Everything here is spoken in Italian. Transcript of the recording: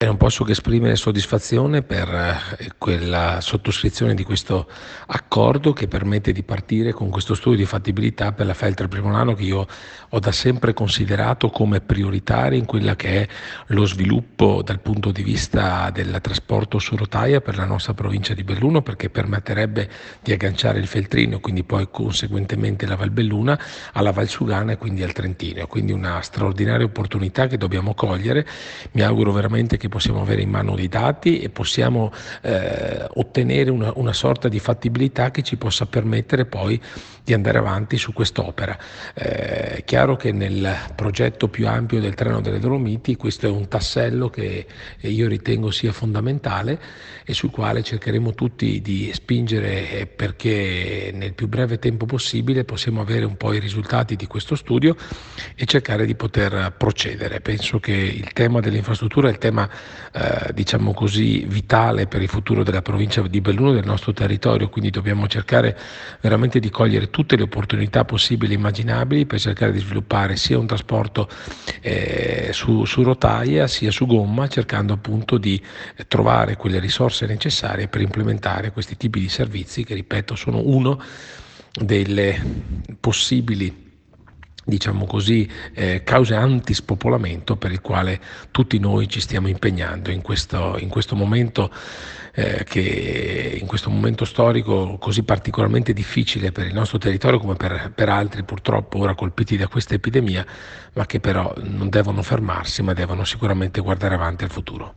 E non posso che esprimere soddisfazione per quella sottoscrizione di questo accordo che permette di partire con questo studio di fattibilità per la Feltre Primolano, che io ho da sempre considerato come prioritaria in quella che è lo sviluppo dal punto di vista del trasporto su rotaia per la nostra provincia di Belluno, perché permetterebbe di agganciare il Feltrino e quindi poi conseguentemente la Valbelluna alla Valsugana e quindi al Trentino. Quindi una straordinaria opportunità che dobbiamo cogliere. Mi auguro veramente che possiamo avere in mano dei dati e possiamo ottenere una sorta di fattibilità che ci possa permettere poi di andare avanti su quest'opera. È chiaro che nel progetto più ampio del Treno delle Dolomiti questo è un tassello che io ritengo sia fondamentale e sul quale cercheremo tutti di spingere perché nel più breve tempo possibile possiamo avere un po' i risultati di questo studio e cercare di poter procedere. Penso che il tema delle infrastrutture è il tema, diciamo così, vitale per il futuro della provincia di Belluno e del nostro territorio, quindi dobbiamo cercare veramente di cogliere tutte le opportunità possibili e immaginabili per cercare di sviluppare sia un trasporto su rotaia sia su gomma, cercando appunto di trovare quelle risorse necessarie per implementare questi tipi di servizi che, ripeto, sono uno delle possibili, diciamo così, cause antispopolamento per il quale tutti noi ci stiamo impegnando in questo momento, in questo momento storico così particolarmente difficile per il nostro territorio come per altri purtroppo ora colpiti da questa epidemia, ma che però non devono fermarsi, ma devono sicuramente guardare avanti al futuro.